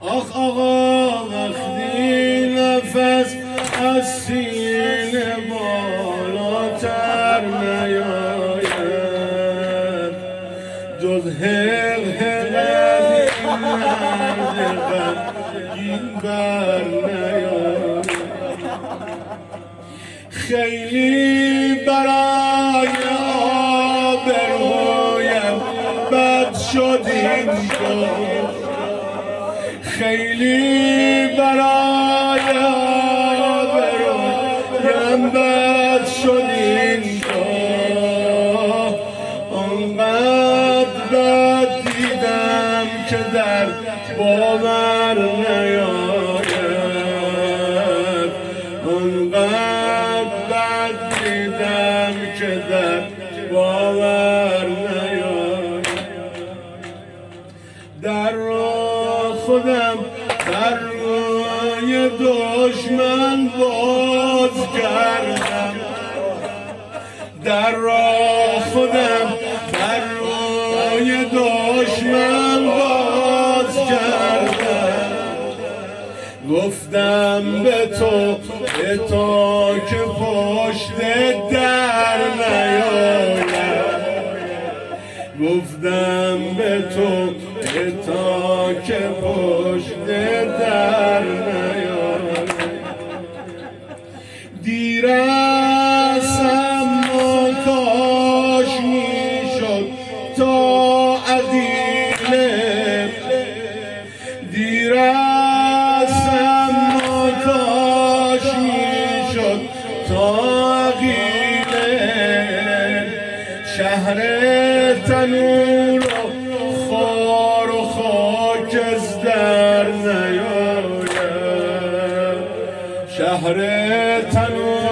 آخ آقا وقتی نفس از سینه بالاتر نیاید جز حق این مرد غمگین بر نیاید. خیلی برای آبرویم بد شد اینجا، خیلی برای آبرویم بد شد اینجا، آنقدر بد دیدم که در باور نیاید، آنقدر بد دیدم که در باور نیاید. در راه خودم در روی دشمن باز کردم، در راه خودم در روی دشمن باز کردم، گفتم به تو که پشت در نیاید، گفتم به تو که پشت در نیاید. دیر است اما کاش میشد تا عدیله، دیر است اما کاش میشد تا عقیله، شهر تنور خار و خاک از در نیاید، شهر تنور